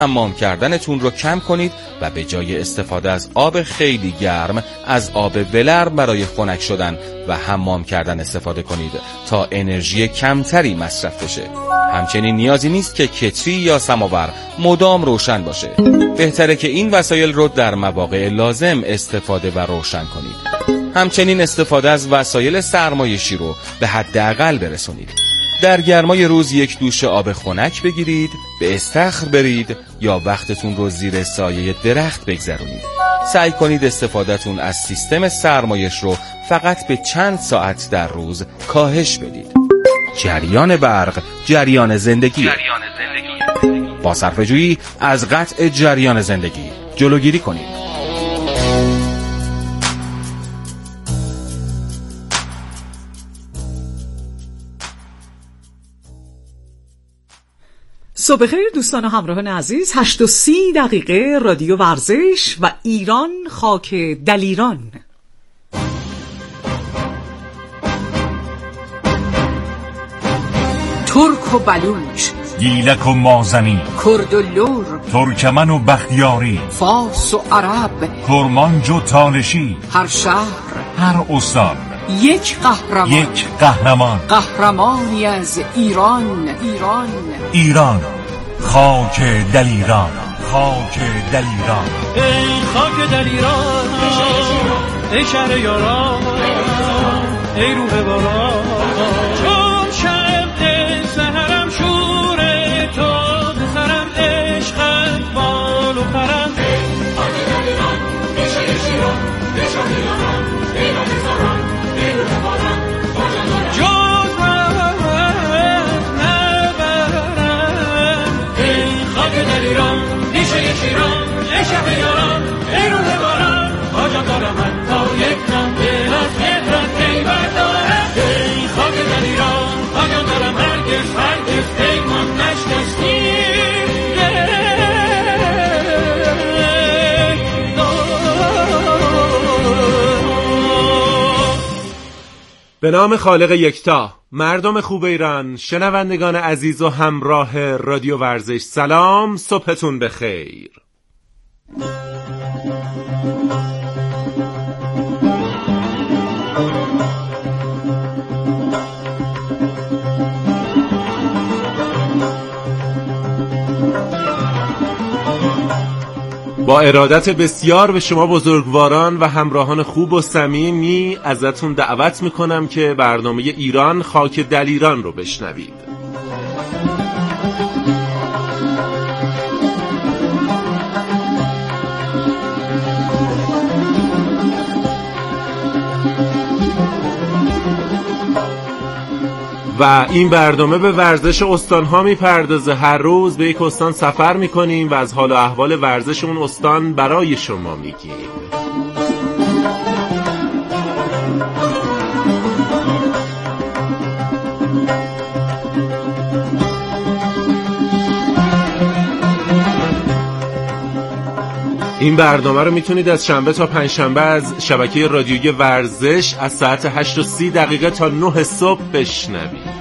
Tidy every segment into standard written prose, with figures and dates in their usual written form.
حمام کردنتون رو کم کنید و به جای استفاده از آب خیلی گرم از آب ولرم برای خنک شدن و حمام کردن استفاده کنید تا انرژی کمتری مصرف بشه. همچنین نیازی نیست که کتری یا سماور مدام روشن باشه. بهتره که این وسایل رو در مواقع لازم استفاده و روشن کنید. همچنین استفاده از وسایل سرمایشی رو به حداقل برسونید. در گرمای روز یک دوش آب خنک بگیرید، به استخر برید یا وقتتون رو زیر سایه درخت بگذرونید. سعی کنید استفادهتون از سیستم سرمایش رو فقط به چند ساعت در روز کاهش بدید. جریان برق جریان زندگی. با صرفه‌جویی از قطع جریان زندگی جلوگیری کنید. صبح خیر دوستان و همراهان عزیز. 8:30 رادیو ورزش و ایران خاک دلیران. ترک و بلوچ، گیلک و مازنی، کرد و لور، ترکمن و بختیاری، فارس و عرب، کرمانج و تالشی، هر شهر، هر استان یک قهرمان، یک قهرمان، قهرمانی از ایران. ایران خاک دلیران، خاک دلیران، ای خاک دلیران، ای شهر یاران، ای روح باران، چون شب سحرم شور تو سرم عشقت بال و پرم. ای خاک دلیران، ای شهر شیران، ای شهر یاران، ای روح باران، ای روح باران، جز نبرم. ای خاک دلیران، ای شهر شیران، ای شهر یاران، ای روح باران، آجام دارم من تا یک نام دل از فطرت ای بردارم. ای خاک دلیران، آجام دارم هرگز پیمان نشکستی. به نام خالق یکتا، مردم خوب ایران، شنوندگان عزیز و همراه رادیو ورزش، سلام، صبحتون بخیر. با ارادت بسیار به شما بزرگواران و همراهان خوب و صمیمی ازتون دعوت میکنم که برنامه ایران خاک دلیران رو بشنوید. و این برنامه به ورزش استان‌ها میپردازه. هر روز به یک استان سفر میکنیم و از حال و احوال ورزش اون استان برای شما میگیم. این برنامه رو میتونید از شنبه تا پنجشنبه از شبکه رادیویی ورزش از ساعت 8:30 تا 9 صبح بشنوید.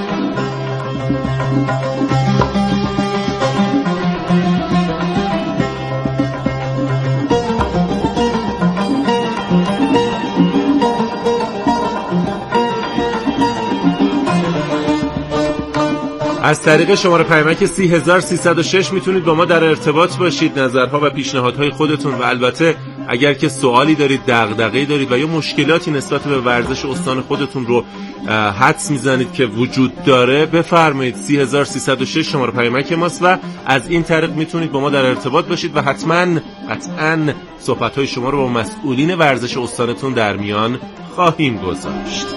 از طریق شماره پیامک 30306 میتونید با ما در ارتباط باشید، نظرها و پیشنهادهای خودتون و البته اگر که سوالی دارید، دغدغه‌ای دارید و یا مشکلاتی نسبت به ورزش استان خودتون رو حدس میزنید که وجود داره، بفرمایید. 30306 شماره پیامک ماست و از این طریق میتونید با ما در ارتباط باشید و قطعاً صحبت‌های شما رو با مسئولین ورزش استانتون در میان خواهیم گذاشت.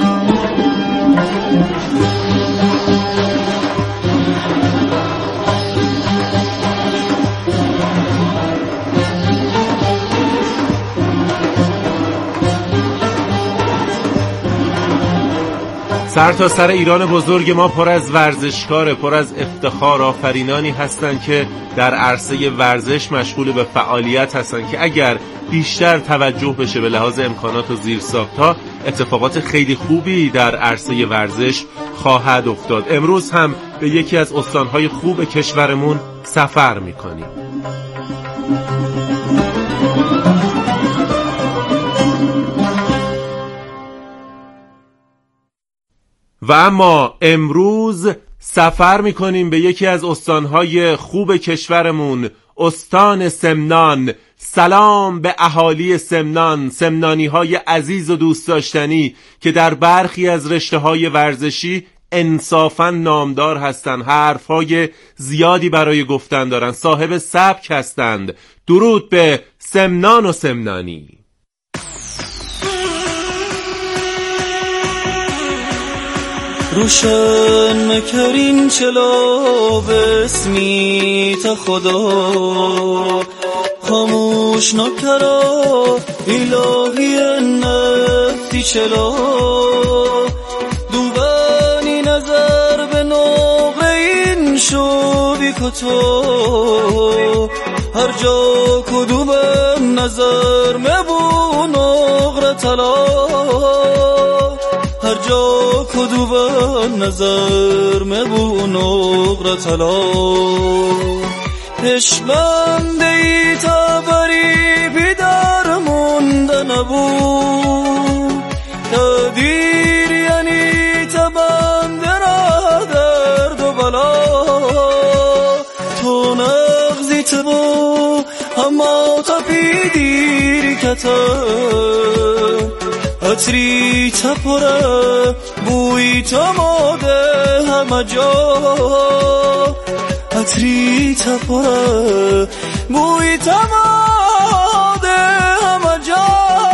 سر تا سر ایران بزرگ ما پر از ورزشکاره، پر از افتخار، آفرینانی هستن که در عرصه ورزش مشغول به فعالیت هستن که اگر بیشتر توجه بشه به لحاظ امکانات و زیرساخت‌ها، اتفاقات خیلی خوبی در عرصه ورزش خواهد افتاد. امروز هم به یکی از استانهای خوب کشورمون سفر میکنیم. و اما امروز سفر میکنیم به یکی از استانهای خوب کشورمون، استان سمنان. سلام به اهالی سمنان، سمنانی های عزیز و دوست داشتنی که در برخی از رشته های ورزشی انصافاً نامدار هستند، حرفهای زیادی برای گفتن دارند، صاحب سبک هستند. درود به سمنان و سمنانی. روشن مکرین چلو بسمی تا خدا خاموش نکرا الهی نفتی چلو دوبانی نظر به نقره این شوی کتو هر جا کدوبن نظر مبو نقره تلا هر جا کدوبن نظر مبو نقره تلا پشمنده ای تا بری بیدار مونده نبود تدیر یعنی تا بنده را درد و بلا تو نغزی تبو اما تا پیدیری کتر عطری تا پره بوی تا ماده همه جا عطری تا پره بوی تا ماده همه جا.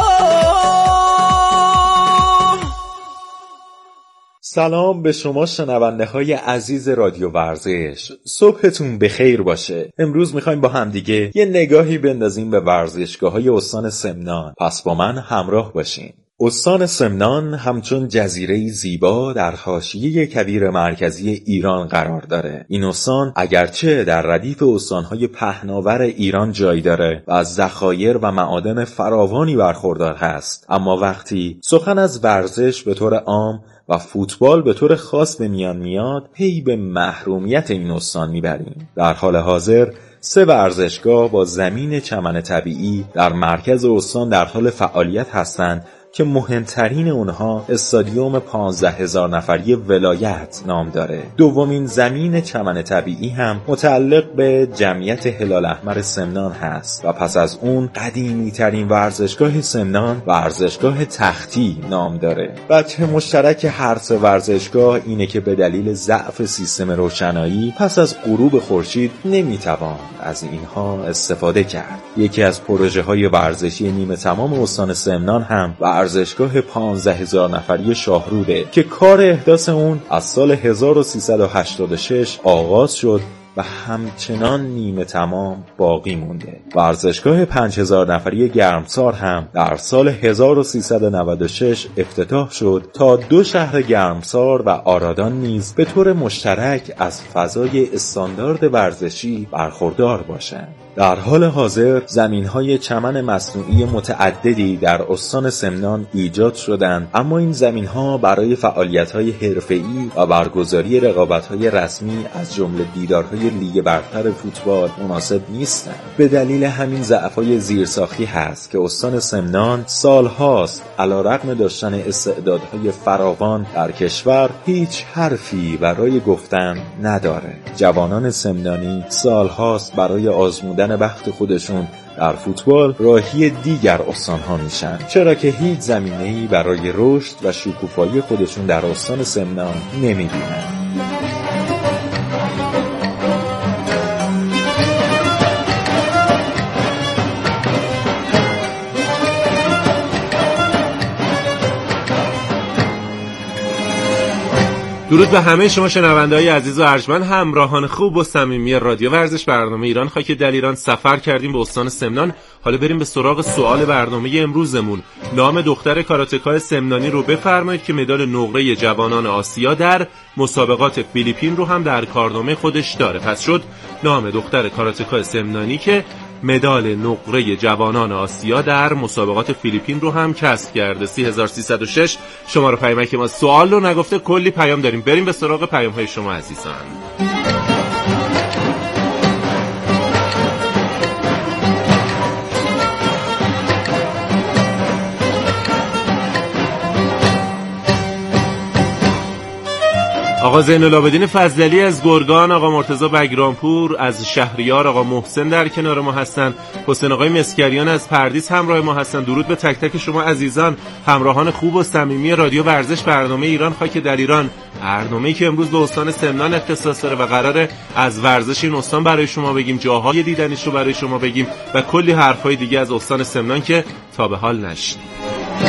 سلام به شما شنونده های عزیز رادیو ورزش، صبحتون بخیر باشه. امروز میخوایم با همدیگه یه نگاهی بندازیم به ورزشگاه های استان سمنان، پس با من همراه باشین. استان سمنان همچون جزیره‌ای زیبا در حاشیه کویر مرکزی ایران قرار داره. این استان اگرچه در ردیف استانهای پهناور ایران جای داره و از ذخایر و معادن فراوانی برخوردار هست، اما وقتی سخن از ورزش به طور عام و فوتبال به طور خاص به میان میاد، پی به محرومیت این استان میبریم. در حال حاضر 3 ورزشگاه با زمین چمن طبیعی در مرکز استان در حال فعالیت هستند که مهمترین اونها استادیوم 15,000 نفری ولایت نام داره. دومین زمین چمن طبیعی هم متعلق به جمعیت هلال احمر سمنان هست و پس از اون قدیمی ترین ورزشگاه سمنان، ورزشگاه تختی نام داره. وجه مشترک هر 3 ورزشگاه اینه که به دلیل ضعف سیستم روشنایی پس از غروب خورشید نمیتوان از اینها استفاده کرد. یکی از پروژه های ورزشی نیمه تمام استان سمنان هم ورزشگاه 15,000 نفری شاهروده که کار احداث اون از سال 1386 آغاز شد و همچنان نیمه تمام باقی مونده. ورزشگاه 5,000 نفری گرمسار هم در سال 1396 افتتاح شد تا 2 شهر گرمسار و آرادان نیز به طور مشترک از فضای استاندارد ورزشی برخوردار باشند. در حال حاضر زمین‌های چمن مصنوعی متعددی در استان سمنان ایجاد شدند، اما این زمین‌ها برای فعالیت‌های حرفه‌ای و برگزاری رقابت‌های رسمی از جمله دیدارهای لیگ برتر فوتبال مناسب نیستند. به دلیل همین ضعف‌های زیرساختی هست که استان سمنان سال‌هاست علی‌رغم داشتن استعدادهای فراوان در کشور هیچ حرفی برای گفتن نداره. جوانان سمنانی سال‌هاست برای آزمودن بخت خودشون در فوتبال راهی دیگر استان‌ها میشن، چرا که هیچ زمینه‌ای برای رشد و شکوفایی خودشون در استان سمنان نمی‌بینن. درود به همه شما شنونده‌های عزیز و ارجمند، همراهان خوب و صمیمی رادیو ورزش. برنامه ایران خاک دلیران سفر کردیم به استان سمنان. حالا بریم به سراغ سوال برنامه امروزمون. نام دختر کاراتکا سمنانی رو بفرمایید که مدال نقره جوانان آسیا در مسابقات فیلیپین رو هم در کارنامه خودش داره. پس شد نام دختر کاراتکا سمنانی که مدال نقره جوانان آسیا در مسابقات فیلیپین رو هم کسب کرده. 3306 شماره پیامک ما. سوال رو نگفته کلی پیام داریم، بریم به سراغ پیام‌های شما عزیزان. آقا زین العابدین فضلی از گرگان، آقا مرتضی بگرامپور از شهریار، آقا محسن در کنار ما هستن، حسین آقای مسکریان از پردیس همراه ما هستن. درود به تک تک شما عزیزان، همراهان خوب و صمیمی رادیو ورزش، برنامه ایران خاک در ایران، برنامه‌ای که امروز به استان سمنان اختصاص داره و قراره از ورزش این استان برای شما بگیم، جاهای دیدنیش رو برای شما بگیم و کلی حرفای دیگه از استان سمنان که تا به حال نشدید.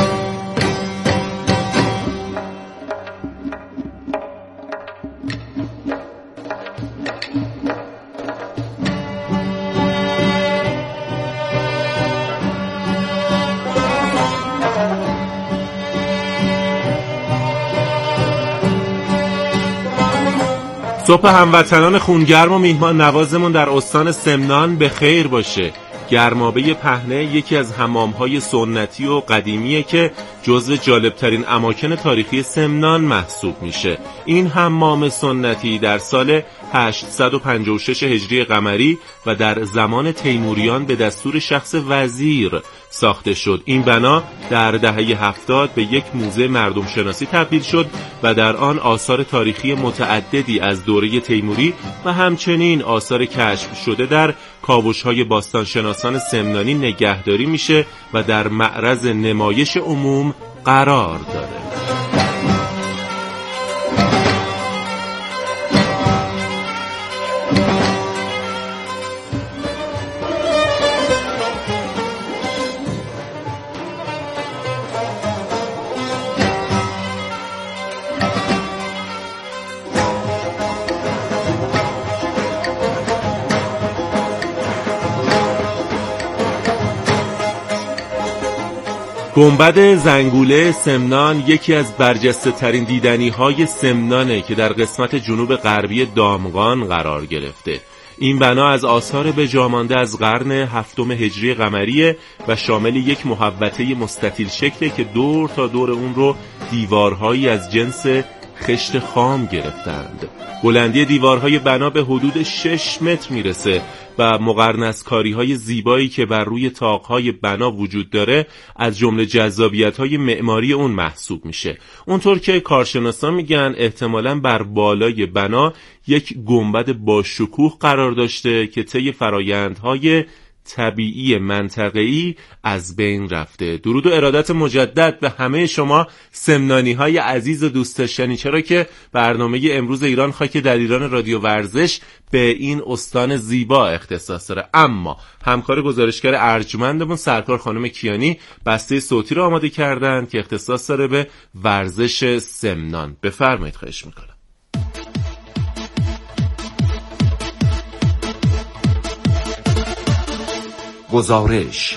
صبح هموطنان خونگرم و میهمان نوازمون در استان سمنان به خیر باشه. گرمابه پهنه یکی از حمام‌های سنتی و قدیمیه که جزو جالبترین اماکن تاریخی سمنان محسوب میشه. این حمام سنتی در سال 856 هجری قمری و در زمان تیموریان به دستور شخص وزیر ساخته شد. این بنا در دهه 70 به یک موزه مردم شناسی تبدیل شد و در آن آثار تاریخی متعددی از دوره تیموری و همچنین آثار کشف شده در کاوش‌های باستانشناسان سمنانی نگهداری میشه و در معرض نمایش عموم قرار داره. گنبد زنگوله سمنان یکی از برجسته ترین دیدنی های سمنانه که در قسمت جنوب غربی دامغان قرار گرفته. این بنا از آثار بجامانده از قرن هفتم هجری قمریه و شامل یک محوطه مستطیل شکله که دور تا دور اون رو دیوارهایی از جنس خشت خام گرفتند. بلندی دیوارهای بنا به حدود 6 متر میرسه و مقرنس‌کاری‌های زیبایی که بر روی طاق‌های بنا وجود داره از جمله جذابیت‌های معماری اون محسوب میشه. اونطور که کارشناسان میگن احتمالاً بر بالای بنا یک گنبد با شکوه قرار داشته که طی فرایندهای طبیعی منطقه‌ای از بین رفته. درود و ارادت مجدد به همه شما سمنانی‌های عزیز و دوست داشتنی، چرا که برنامه امروز ایران خاک در ایران رادیو ورزش به این استان زیبا اختصاص داره. اما همکار گزارشگر ارجمندمون سرکار خانم کیانی بسته صوتی رو آماده کردن که اختصاص داره به ورزش سمنان. بفرمایید، خواهش میکنم. گزارش.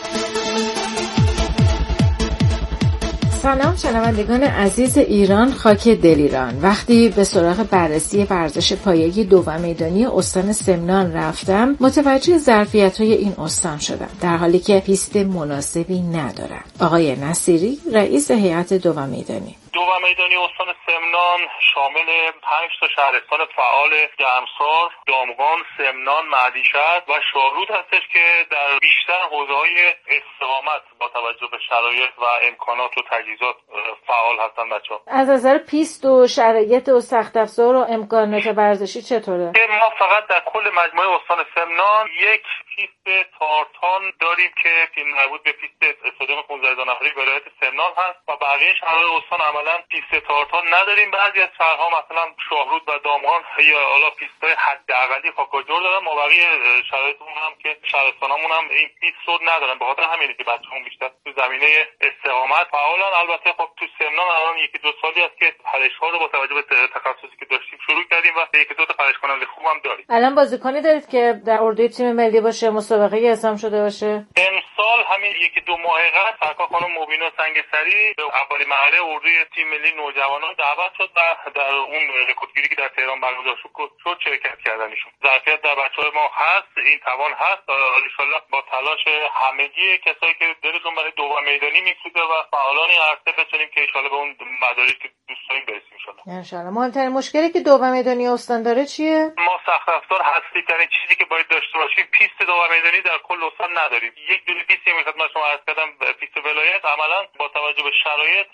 سلام شنوندگان عزیز ایران خاک دل ایران. وقتی به سراغ بررسی ورزش پایه‌ای دو و میدانی استان سمنان رفتم، متوجه ظرفیت‌های این استان شدم، در حالی که پیست مناسبی ندارد. آقای نصیری، رئیس هیئت دو و میدانی. دو و میدانی استان سمنان شامل 5 تا شهرستان فعال گرمسار، دامغان، سمنان، مهدیشهر و شاهرود هستش که در بیشتر حوزه‌های استقامت با توجه به شرایط و امکانات و تجهیزات فعال هستن بچه‌ها. از نظر پیست و شرایط و سخت افزار و امکانات ورزشی چطوره؟ ما فقط در کل مجموعه استان سمنان یک پیست تارتان داریم که مربوط به پیست استادیوم 15000 نفری ولایت سمنان هست و بقیه شهرهای استان عملاً پیست تارتان نداریم. بعضی از شهرها مثلا شاهرود و دامغان یا حالا پیست‌های حداقلی خاک‌آجر دارن، ما بقیه شرایطمون هم هم که شهرستانامون هم این پیست رو ندارن، به خاطر همینه که بچه‌مون بیشتر تو زمینه استقامت فعالن. البته خب تو سمنان الان یکی دو سالی است که پرش‌ها رو با توجه به تخصصی که داشتیم شروع کردیم و یکی دو تا پرش‌کننده خوب هم داریم. الان بازیکنی دارید که در اردوی تیم ملی باشه، مسابقه اعزام شده باشه؟ امسال همین یکی دو ماه قبل سرکار خانم مبینا سنگسری به اولین مرحله اردوی تیم ملی نوجوانان دعوت شد و در اون رکوردگیری که در تهران برگزار شد شرکت کردن. ایشون ظرفیت در بچه‌های ما هست، این توان هست. ان شاءالله با تلاش همگی کسایی که دلشون برای دوام میدانی میسوزه و فعالان این عرصه بتونیم که ان شاءالله به اون مدارکی که دوست داریم برسیم ان شاءالله. ان شاءالله. مهمترین مشکلی که دوام میدانی استان داره چیه؟ ما سخت افزار هستی ترین چیزی که باید داشته باشیم پیست دوام میدانی در کل استان نداریم. یک دونه پیستی که خدمت شما عرض کردم پیست ولایت عملاً با توجه به شرایط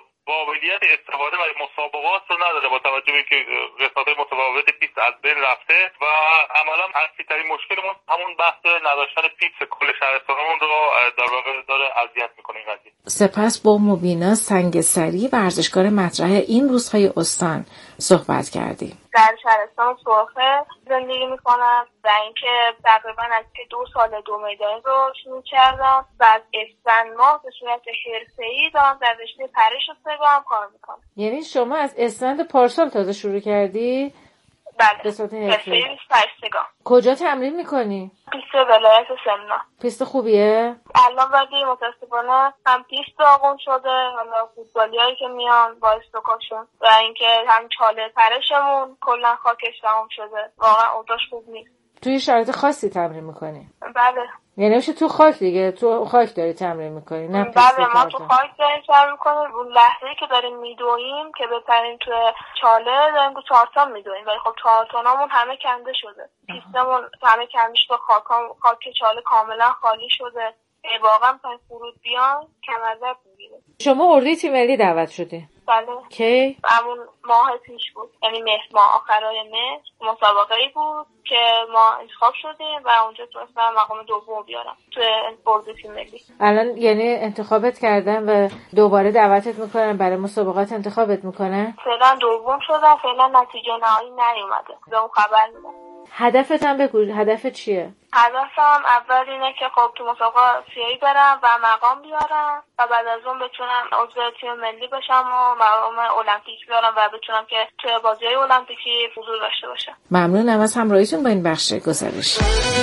قابلیت استفاده و مسابقات رو نداره، با توجه به اینکه قسمت‌های متفاوت پیست از بین رفته و عملاً اصلی ترین مشکلمون همون بحث نداشتن پیست کل شهرستانمون رو در واقع داره اذیت میکنه این قضیه. سپس با مبینا سنگسری ورزشکار مطرح این روزهای استان صحبت کردیم. در شهرستان سرخه زندگی میکنم و اینکه تقریبا از که 2 سال دو میدانی رو شروع کردم و از اسفند ماه به صورت حرفه‌ای دارم در رشته پرش و سگام کار میکنم. یعنی شما از اسفند پارسال تازه شروع کردی؟ بله. به صورت حرفه‌ای پرش سگام. کجا تمرین میکنی؟ پیست ولایت سمنان. پیست خوبیه؟ الان ولی متاسفانه هم پیست داغون شده، حالا فوتبالیایی که میان با استوکاشون و اینکه هم چاله پرشمون کلا خاکش تمام شده، واقعا اوضاعش خوب نیست. توی شرایط خاصی تمرین میکنی؟ بله. یعنی میشه تو خاک دیگه، تو خاک داری تمرین میکنی؟ نه بله ما تو خاک داریم تمرین میکنیم. اون لحظه‌ای که داریم میدویم که بپریم تو چاله داریم تو 4 تن میدویم، ولی خب 4 تنمون همه کنده شده، پیستمون همه کنده شده، خاک چاله کاملا خالی شده. واقعا پس فرود بیان کمرزب میگیره. شما اردوی تیم ملی دعوت شدی؟ بله. کی؟ همون ماه پیش بود، یعنی مهر ماه، آخرای مهر مسابقه‌ای بود که ما انتخاب شدیم و اونجا تونستم مقام دوم بیارم توی اردوی تیم ملی. الان یعنی انتخابت کردن و دوباره دعوتت میکنن برای مسابقات انتخابت میکنن؟ فعلا دوم شدم، فعلا نتیجه نهایی نیومده، به اون خبر میدم. هدفت هم بگو، هدفت چیه؟ هدفم اول اینه که خب تو مسابقه آسیایی برم و مقام بیارم و بعد از اون بتونم عضو تیم ملی بشم و مقام المپیک بیارم و بتونم که توی بازی‌های المپیکی حضور داشته باشم. ممنونم از همراهیتون با این بخش گزارش.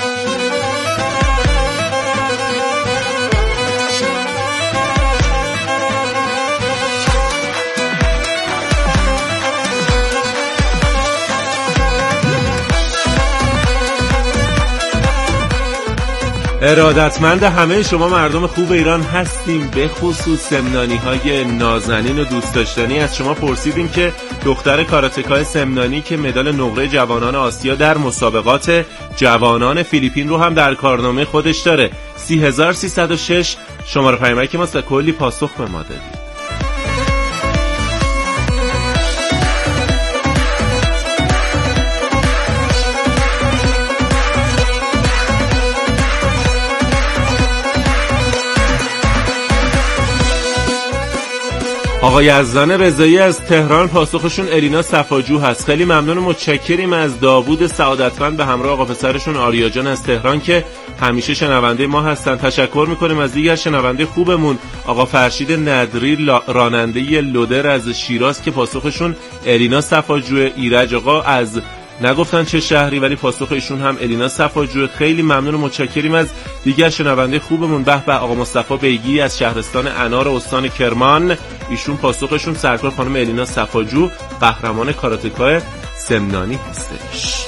ارادتمند همه شما مردم خوب ایران هستیم، به خصوص سمنانی های نازنین و دوست داشتنی. از شما پرسیدیم که دختر کاراتکای سمنانی که مدال نقره جوانان آسیا در مسابقات جوانان فیلیپین رو هم در کارنامه خودش داره. 30306 شماره پیامک ماست و کلی پاسخ به ما دادید. آقای یزدان رضایی از تهران پاسخشون الینا صفاجو هست. خیلی ممنون و متشکریم از داوود سعادتمند به همراه آقا پسرشون آریا جان از تهران که همیشه شنونده ما هستن. تشکر میکنیم از دیگر شنونده خوبمون آقا فرشید ندری راننده لودر از شیراز که پاسخشون الینا صفاجو. ایرج آقا از نگفتن چه شهری ولی پاسخ ایشون هم الینا صفاجو. خیلی ممنون و متشکریم از دیگر شنونده خوبمون. به آقا مصطفی بیگی از شهرستان انار استان کرمان، ایشون پاسخشون سرکار خانم الینا صفاجو قهرمان کاراتکای سمنانی هستش.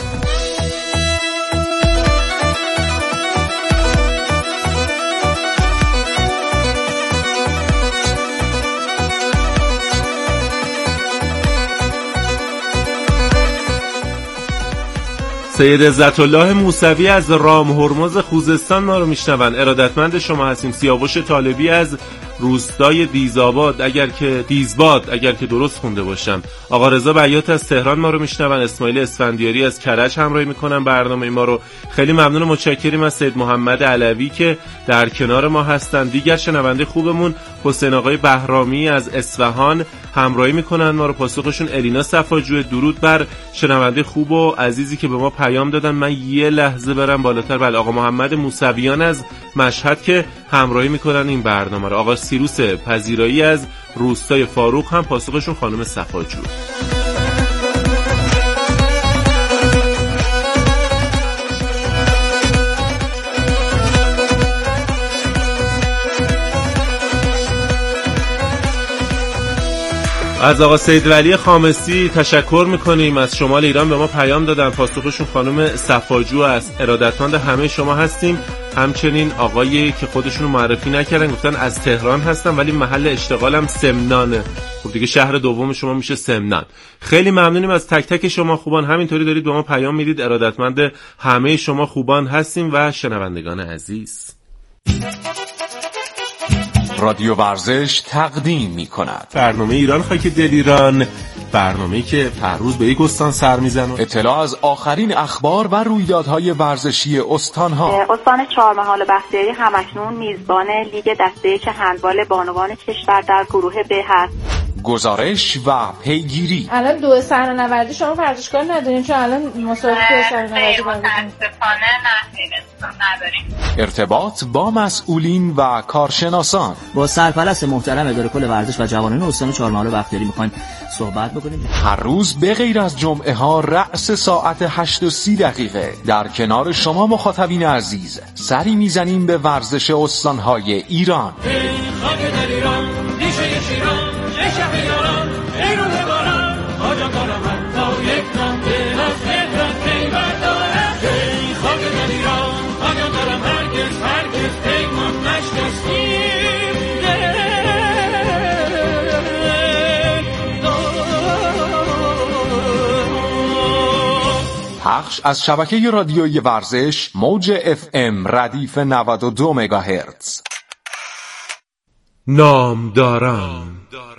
سید عزت الله موسوی از رام هرمز خوزستان ما رو میشنون. ارادتمند شما هستیم. سیاوش طالبی از روستای دیزباد اگر که درست خونده باشم. آقا رضا بیات از تهران ما رو میشنون. اسماعیل اسفندیاری از کرج همراهی میکنن برنامه ما رو. خیلی ممنون و متشکریم از سید محمد علوی که در کنار ما هستن. دیگر شنونده خوبمون حسین آقای بهرامی از اصفهان همراهی میکنن ما رو. پاسخشون الینا صفاجو. درود بر شنونده خوب و عزیزی که به ما پیام دادن. من یه لحظه برم بالاتر. بله، آقا محمد موسویان از مشهد که همراهی میکنن این برنامه رو. آقا سیروس پذیرایی از روستای فاروق هم پاسخشون خانم صفاجو. از آقا سید ولی خامسی تشکر میکنیم، از شمال ایران به ما پیام دادن. پاسخشون خانم صفاجو است. ارادتمند همه شما هستیم. همچنین آقایی که خودشونو معرفی نکردن گفتن از تهران هستن ولی محل اشتغالم سمنانه. خب دیگه شهر دوم شما میشه سمنان. خیلی ممنونیم از تک تک شما خوبان. همینطوری دارید به ما پیام میدید. ارادتمند همه شما خوبان هستیم و شنوندگان عزیز. رادیو ورزش تقدیم می کند برنامه ایران خاک دلیران، برنامه‌ای که هر روز به یک استان سر میزنه. اطلاع از آخرین اخبار و رویدادهای ورزشی استان‌ها. استان چهارمحال بختیاری همکنون میزبان لیگ دسته یک هندبال بانوان کشور در گروه ب هست. گزارش و پیگیری. الان دو سرنوردی شما ورزشکار ندارین چون الان مسابقه سرنوردی متاسفانه نداریم. ارتباط با مسئولین و کارشناسان. با سرپرست محترم اداره کل ورزش و جوانان استان چهارمحال بختیاری می‌خوایم صحبت بکنیم. هر روز به غیر از جمعه ها رأس ساعت 8:30 در کنار شما مخاطبین عزیز سری میزنیم به ورزش استان‌های ایران. پخش از شبکه رادیویی ورزش موج FM ردیف 92 مگاهرتز. نامداران.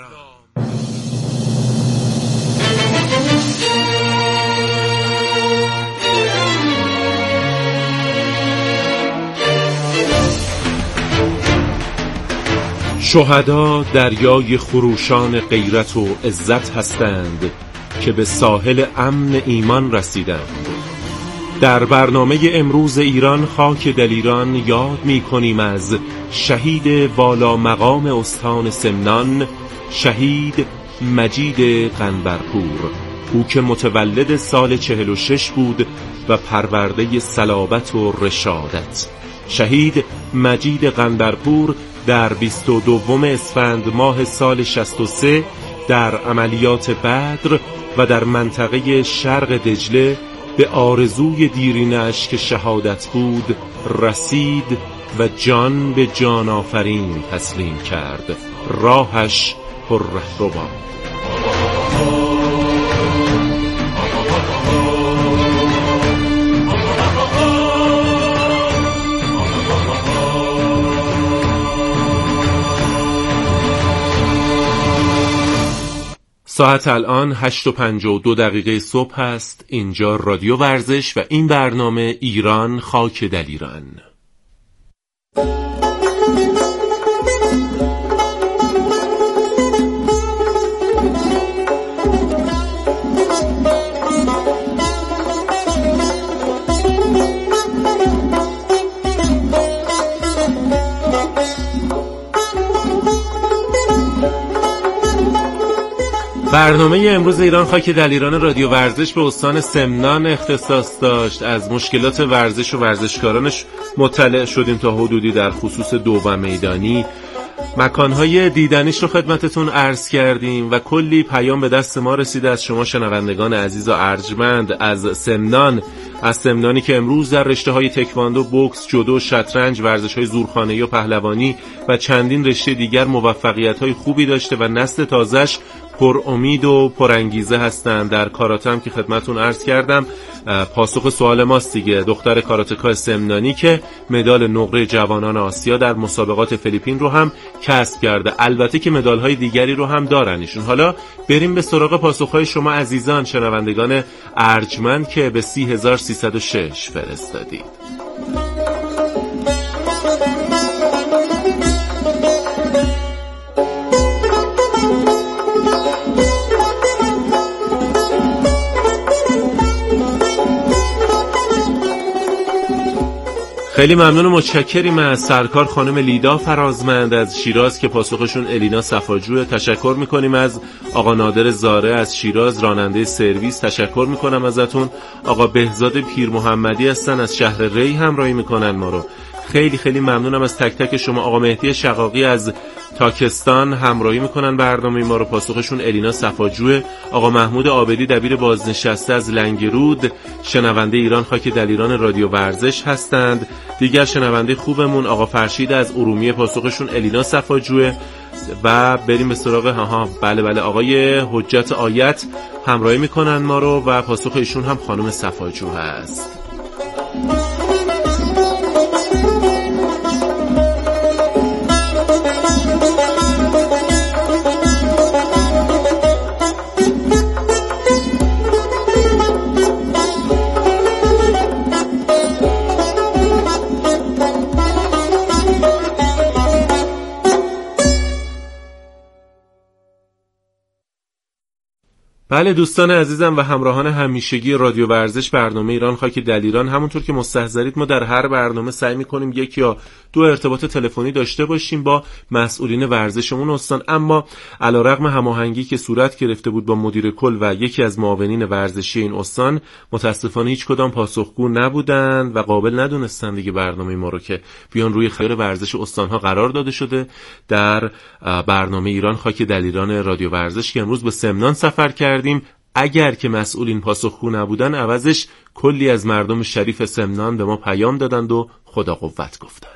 شهدا دریای خروشان غیرت و عزت هستند که به ساحل امن ایمان رسیدند. در برنامه امروز ایران خاک دلیران یاد می کنیم از شهید والا مقام استان سمنان، شهید مجید قنبرپور، او که متولد سال 46 بود و پرورده صلابت و رشادت. شهید مجید قنبرپور در 22 اسفند ماه سال 63 در عملیات بدر و در منطقه شرق دجله به آرزوی دیرینش که شهادت بود رسید و جان به جان آفرین تسلیم کرد. راهش پر رهرو باد. ساعت الان 8:52 صبح است. اینجا رادیو ورزش و این برنامه ایران خاک دلیران. برنامه امروز ایران خاک دلیران رادیو ورزش به استان سمنان اختصاص داشت. از مشکلات ورزش و ورزشکارانش مطلع شدیم تا حدودی در خصوص دوم میدانی. مکانهای دیدنیش رو خدمتتون عرض کردیم و کلی پیام به دست ما رسیده از شما شنوندگان عزیز و ارجمند از سمنان، از سمنانی که امروز در رشته‌های تکواندو، بوکس، جودو، شطرنج، ورزش‌های زورخانه‌ای و پهلوانی و چندین رشته دیگر موفقیت‌های خوبی داشته و نسل تازه‌اش پر امید و پر انگیزه هستند. در کاراته هم که خدمتون عرض کردم پاسخ سوال ماست دیگه. دختر کاراتکا سمنانی که مدال نقره جوانان آسیا در مسابقات فیلیپین رو هم کسب کرده. البته که مدال‌های دیگری رو هم دارن ایشون. حالا بریم به سراغ پاسخ‌های شما عزیزان شنوندگان ارجمند که به 30306 فرستادید. خیلی ممنون و متشکریم از سرکار خانم لیدا فرازمند از شیراز که پاسخشون الینا صفاجوه. تشکر میکنیم از آقا نادر زاره از شیراز، راننده سرویس. تشکر میکنم ازتون. آقا بهزاد پیر محمدی هستن از شهر ری همراهی میکنن ما رو. خیلی خیلی ممنونم از تک تک شما. آقا مهدی شقاقی از تاکستان همراهی میکنن برنامه ما رو، پاسخشون الینا صفاجوه. آقا محمود عابدی دبیر بازنشسته از لنگرود، شنونده ایران خاک دلیران رادیو ورزش هستند. دیگر شنونده خوبمون آقا فرشید از ارومیه، پاسخشون الینا صفاجوه. و بریم به سراغ بله آقای حجت آیت همراهی میکنن ما رو و پاسخ ایشون هم خانم صفاجو هست. بله دوستان عزیزم و همراهان همیشگی رادیو ورزش، برنامه ایران خاک دلیران، همونطور که مستحضرید ما در هر برنامه سعی می‌کنیم یک یا دو ارتباط تلفنی داشته باشیم با مسئولین ورزشمون استان. اما علیرغم هماهنگی که صورت گرفته بود با مدیر کل و یکی از معاونین ورزشی این استان، متاسفانه هیچ کدام پاسخگو نبودند و قابل ندونستن دیگه برنامه ما رو که بیان روی خیار ورزش استان‌ها قرار داده شده در برنامه ایران خاک دلیران رادیو ورزش که امروز به سمنان سفر کردیم. اگر که مسئولین پاسخگو نبودن، عوضش کلی از مردم شریف سمنان به ما پیام دادند و خدا قوت گفتند.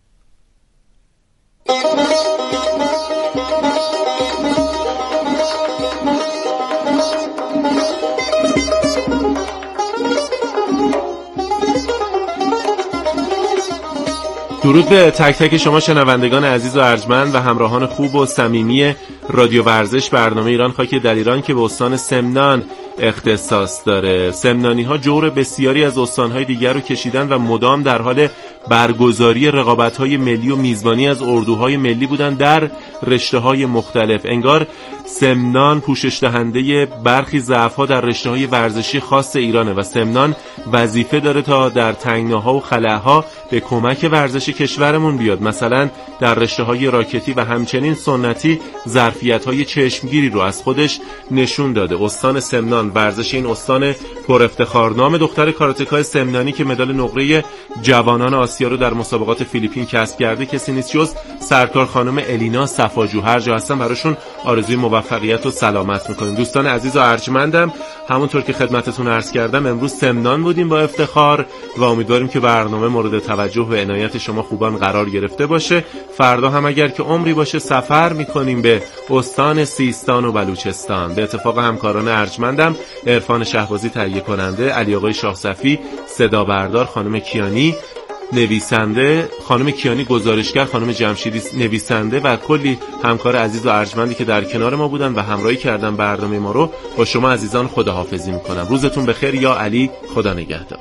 درود به تک تک شما شنوندگان عزیز و ارجمند و همراهان خوب و صمیمی رادیو ورزش، برنامه ایران خاک دلیران که به استان سمنان اختصاص داره. سمنانی ها جور بسیاری از استانهای دیگر رو کشیدن و مدام در حال برگزاری رقابت‌های ملی و میزبانی از اردوهای ملی بودن در رشته‌های مختلف. انگار سمنان پوشش دهنده برخی ضعف‌ها در رشته‌های ورزشی خاص ایرانه و سمنان وظیفه داره تا در تنگناها و خلاها به کمک ورزش کشورمون بیاد. مثلا در رشته‌های راکتی و همچنین سنتی ظرفیت‌های چشمگیری رو از خودش نشون داده. استان سمنان، ورزش این استان پر افتخار. نام دختر کاراتکای سمنانی که مدال نقره جوانان آسیا رو در مسابقات فیلیپین کسب کرده کسی نیست جز سرکار خانم الینا صفاجو. هر جا هستن براشون آرزوی موفقیت و سلامت میکنیم. دوستان عزیز و ارجمندم، همونطور که خدمتتون عرض کردم امروز سمنان بودیم با افتخار و امیدواریم که برنامه مورد توجه و عنایت شما خوبان قرار گرفته باشه. فردا هم اگر که عمری باشه سفر میکنیم به استان سیستان و بلوچستان. به اتفاق همکاران ارجمندم عرفان شهبازی تهیه کننده، علی آقای شاه صفی صدا بردار، خانم کیانی نویسنده، خانم کیانی گزارشگر، خانم جمشیدی نویسنده و کلی همکار عزیز و ارجمندی که در کنار ما بودن و همراهی کردن برنامه ما رو، با شما عزیزان خداحافظی میکنم. روزتون بخیر. یا علی، خدا نگهدار.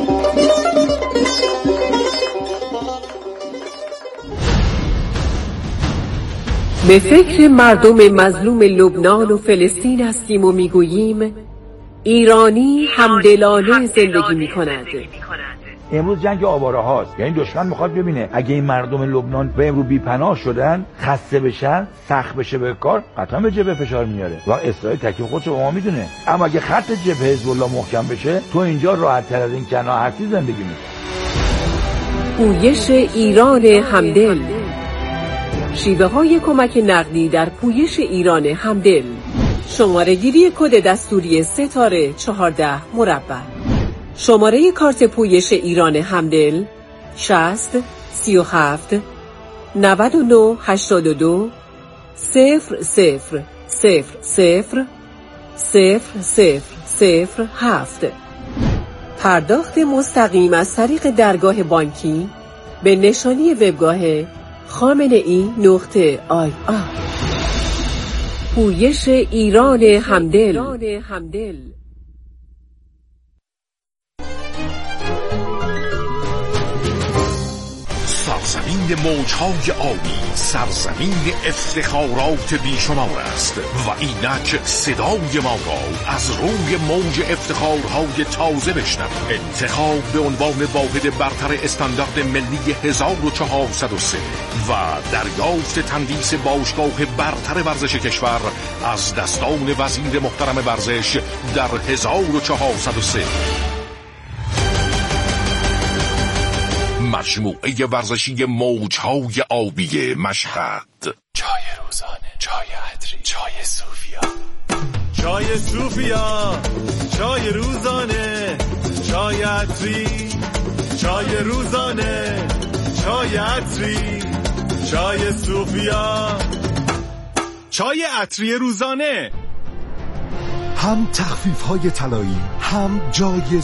به فکر مردم مظلوم لبنان و فلسطین هستیم و میگوییم ایرانی همدلانه زندگی میکند. امروز جنگ آواره هاست، یعنی دشمن میخواد ببینه اگه این مردم لبنان به امروز بی‌پناه شدن، خسته بشن، سخت بشه به کار، قطعا به جبهه فشار میاره و اسرائیل تکلیف خودش رو ما میدونه. اما اگه خط جبهه حزب الله محکم بشه، تو اینجا راحت تر از این کنار هستی زندگی میکنی. پویش ایران همدل، شیوه های کمک نقدی در پویش ایران همدل. شماره گیری کد دستوری 3-14 شماره کارت پویش ایران همدل 60 37 99 82 00 00 0007. پرداخت مستقیم از طریق درگاه بانکی به نشانی وبگاه خامنه‌ای.ir. پویش ایران همدل. سرزمین موجهای آبی، سرزمین افتخارات بیشمار است و اینک صدای ما را از روی موج افتخارهای تازه بشنوید. انتخاب به عنوان واحد برتر استاندارد ملی 1403 و دریافت تندیس باشگاه برتر ورزش کشور از دستان وزیر محترم ورزش در 1403. مجموعه ورزشی موجهای آبی مشهد. چای روزانه، چای عطری، چای صوفیا، چای صوفیا، چای روزانه، چای عطری، چای روزانه، چای عطری، چای صوفیا، چای عطری روزانه. هم تخفیف‌های طلایی، هم جای